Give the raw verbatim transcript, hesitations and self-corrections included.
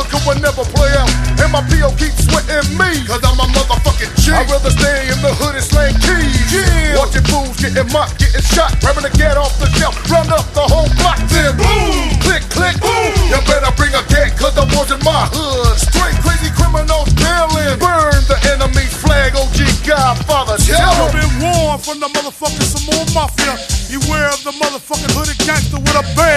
sucker will never play out. And my P O keeps sweating me, cause I'm a motherfucking G. I'd rather stay in the hood and slang keys. Yeah. Watching fools getting mocked, getting shot, grabbing a gat off the shelf, run up the whole block, then boom, click, click, boom. You better bring a gat, cause the boys in my hood straight crazy criminals bailing. Burn the enemy's flag, O G Godfather. Tell been warned from the motherfucking Samoa Mafia. Beware of the motherfucking hooded gangster with a band.